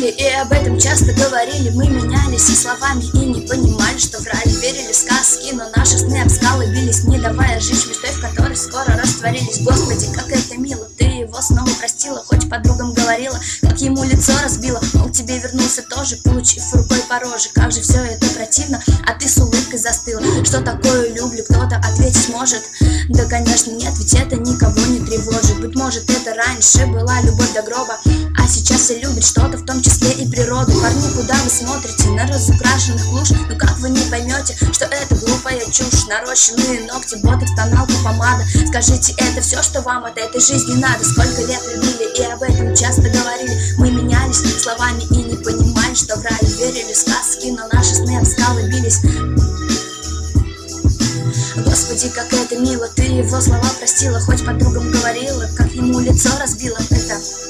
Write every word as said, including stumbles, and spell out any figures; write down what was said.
любили и об этом часто говорили. Мы менялись и словами и не понимали, что врали. Верили в сказки, но наши сны об скалы бились, не давая жить мечтой, в которой скоро растворились. Господи, как это мило, ты его снова простила, хоть подругам говорила, как ему лицо разбила. Мол, тебе вернулся тоже, получив рукой по роже. Как же все это противно, а ты с улыбкой застыла. Что такое люблю, кто-то ответить может? Да, конечно, нет, ведь это никого не тревожит. Быть может, это раньше была любовь до гроба, а сейчас все любят что-то, в том числе и природу. Парни, куда вы смотрите? На разукрашенных луж? Ну как вы не поймете, что это глупая чушь? Нарощенные ногти, ботокс, тоналка, помада. Скажите, это все, что вам от этой жизни надо? Сколько лет любили и об этом часто говорили. Мы менялись словами и не понимали, что врали. Верили в сказки, но наши сны об скалы бились. Господи, как это мило, ты его слова простила, хоть подругам говорила, как ему лицо разбила. Это